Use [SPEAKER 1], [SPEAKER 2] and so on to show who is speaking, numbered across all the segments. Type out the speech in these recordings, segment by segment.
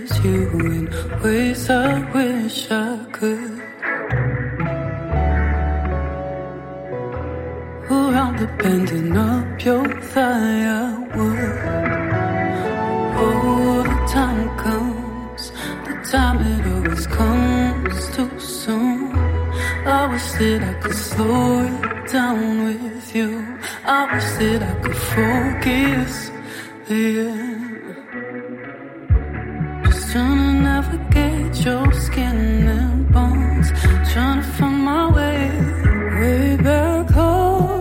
[SPEAKER 1] please you in ways I wish I could. Around the bending up your thigh I would. Oh, the time comes, the time it always comes too soon. I wish that I could slow it down with you. I wish that I could focus, yeah. Just trying to navigate your skin and bones, trying to find my way, way back home.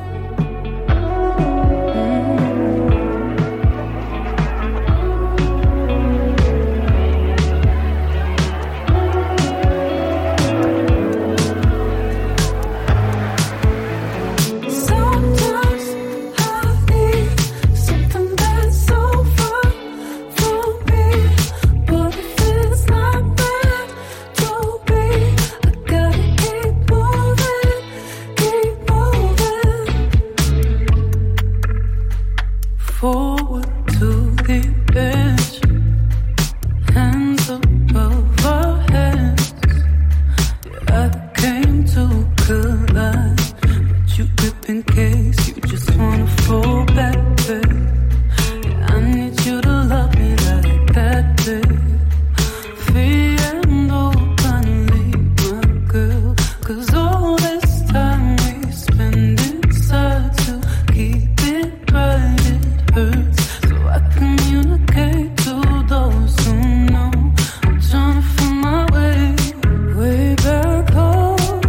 [SPEAKER 1] Forward to the edge, hands above our heads. Yeah, I came to collide, but you grip in case you just wanna fall back, babe. Yeah, I need you to love me like that, babe. Free and openly, my girl, 'cause all this time we spend inside to keep it right, it hurts. So I communicate to those who know. I'm trying to find my way, way back home.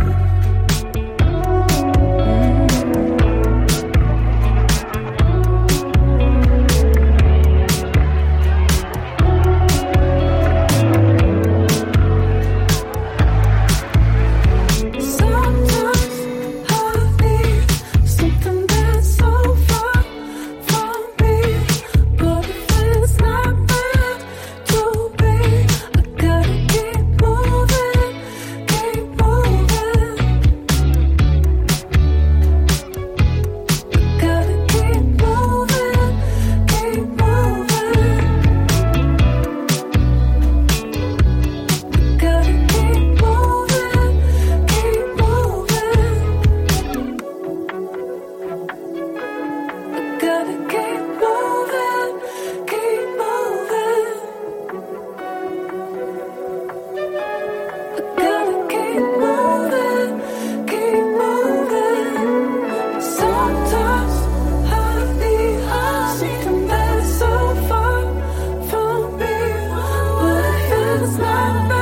[SPEAKER 1] Sometimes I need something that's so far from me, but if it's not meant to be, I gotta keep moving, keep moving. Gotta keep moving, keep moving. Gotta keep moving, keep moving. Gotta keep moving, keep moving. Gotta keep moving, keep moving. Sometimes I need something that's so far from me, but if it's not